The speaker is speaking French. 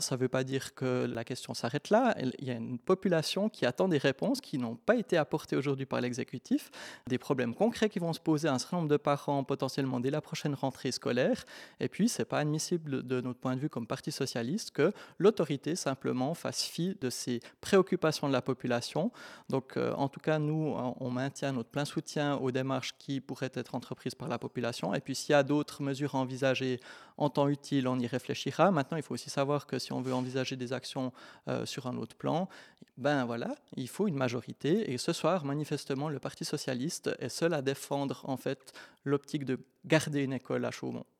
Ça ne veut pas dire que la question s'arrête là. Il y a une population qui attend des réponses qui n'ont pas été apportées aujourd'hui par l'exécutif, des problèmes concrets qui vont se poser à un certain nombre de parents potentiellement dès la prochaine rentrée scolaire. Et puis, ce n'est pas admissible de notre point de vue comme Parti socialiste que l'autorité simplement fasse fi de ces préoccupations de la population. Donc, en tout cas, nous, on maintient notre plein soutien aux démarches qui pourraient être entreprises par la population. Et puis, s'il y a d'autres mesures à envisager en temps utile, on y réfléchira. Maintenant, il faut aussi savoir que si on veut envisager des actions sur un autre plan, ben voilà, il faut une majorité. Et ce soir, manifestement, le Parti socialiste est seul à défendre en fait l'optique de garder une école à Chaumont.